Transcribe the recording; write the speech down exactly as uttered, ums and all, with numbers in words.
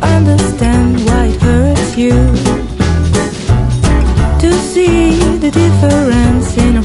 understand why it hurts you. To see the difference in